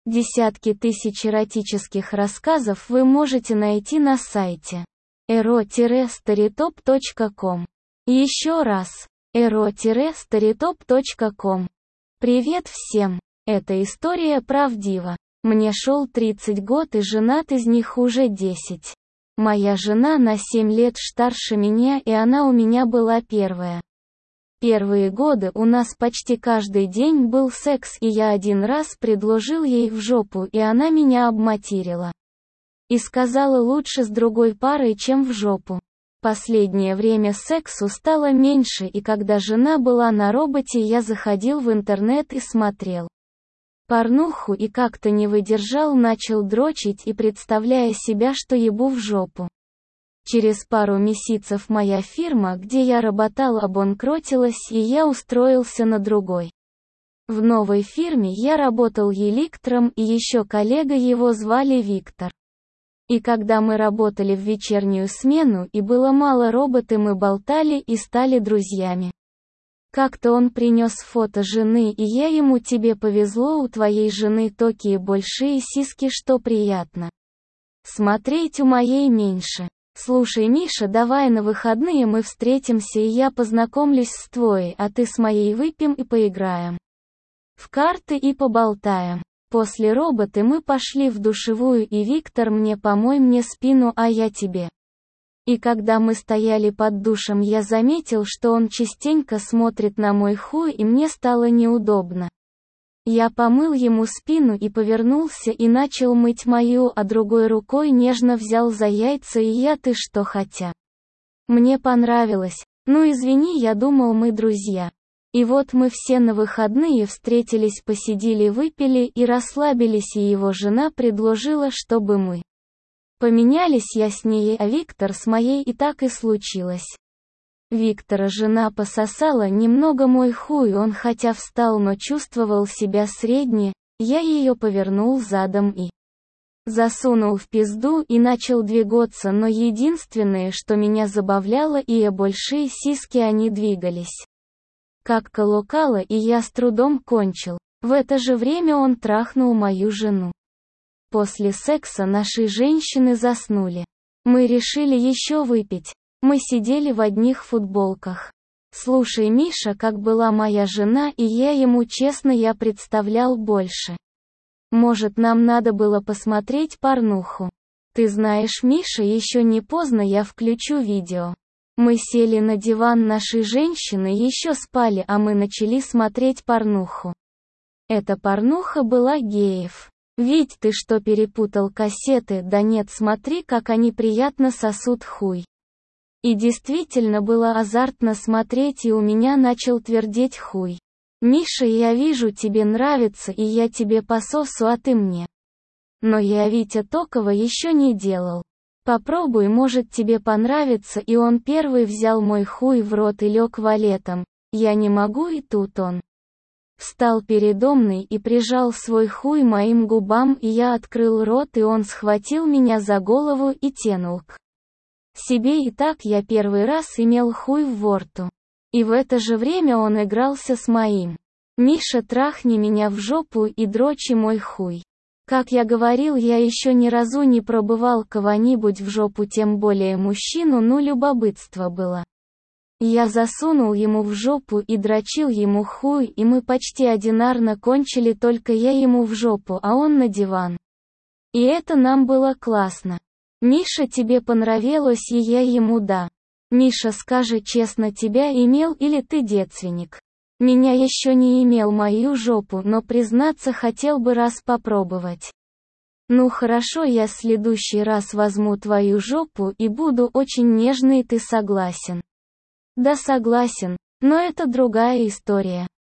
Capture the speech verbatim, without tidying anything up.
Десятки тысяч эротических рассказов вы можете найти на сайте эро старитоп точка ком. Еще раз, эро старитоп точка ком. Привет всем! Эта история правдива. Мне шел тридцать год и женат из них уже десять. Моя жена на семь лет старше меня, и она у меня была первая. Первые годы у нас почти каждый день был секс, и я один раз предложил ей в жопу, и она меня обматерила. И сказала, лучше с другой парой, чем в жопу. Последнее время сексу стало меньше, и когда жена была на работе, я заходил в интернет и смотрел порнуху, и как-то не выдержал, начал дрочить и представляя себя, что ебу в жопу. Через пару месяцев моя фирма, где я работал, обанкротилась, и я устроился на другой. В новой фирме я работал электром, и еще коллега, его звали Виктор. И когда мы работали в вечернюю смену и было мало работы, мы болтали и стали друзьями. Как-то он принес фото жены, и я ему: тебе повезло, у твоей жены такие большие сиськи, что приятно смотреть, у моей меньше. Слушай, Миша, давай на выходные мы встретимся, и я познакомлюсь с твоей, а ты с моей, выпьем и поиграем в карты и поболтаем. После работы мы пошли в душевую, и Виктор мне: помой мне спину, а я тебе. И когда мы стояли под душем, я заметил, что он частенько смотрит на мой хуй, и мне стало неудобно. Я помыл ему спину и повернулся и начал мыть мою, а другой рукой нежно взял за яйца, и я: ты что, хотя мне понравилось. Ну извини, я думал, мы друзья. И вот мы все на выходные встретились, посидели, выпили и расслабились, и его жена предложила, чтобы мы поменялись, я с ней, а Виктор с моей, и так и случилось. Виктора жена пососала немного мой хуй, он хотя встал, но чувствовал себя средне, я ее повернул задом и засунул в пизду и начал двигаться, но единственное, что меня забавляло, и большие сиськи, они двигались как колокала, и я с трудом кончил. В это же время он трахнул мою жену. После секса наши женщины заснули. Мы решили еще выпить. Мы сидели в одних футболках. Слушай, Миша, как была моя жена, и я ему: честно, я представлял больше. Может, нам надо было посмотреть порнуху? Ты знаешь, Миша, еще не поздно, я включу видео. Мы сели на диван, наши женщины еще спали, а мы начали смотреть порнуху. Эта порнуха была геев. Вить, ты что, перепутал кассеты? Да нет, смотри, как они приятно сосут хуй. И действительно было азартно смотреть, и у меня начал твердеть хуй. Миша, я вижу, тебе нравится, и я тебе пососу, а ты мне. Но я Витя Токова еще не делал. Попробуй, может тебе понравится, и он первый взял мой хуй в рот и лег валетом. Я не могу, и тут он встал передо мной и прижал свой хуй моим губам, и я открыл рот, и он схватил меня за голову и тянул к себе, и так я первый раз имел хуй в ворту. И в это же время он игрался с моим. Миша, трахни меня в жопу и дрочи мой хуй. Как я говорил, я еще ни разу не пробывал кого-нибудь в жопу, тем более мужчину, ну любопытство было. Я засунул ему в жопу и дрочил ему хуй, и мы почти одинарно кончили, только я ему в жопу, а он на диван. И это нам было классно. Миша, тебе понравилось, и я ему: да. Миша, скажи честно, тебя имел или ты девственник? Меня еще не имел мою жопу, но признаться, хотел бы раз попробовать. Ну хорошо, я в следующий раз возьму твою жопу и буду очень нежный, ты согласен? Да, согласен, но это другая история.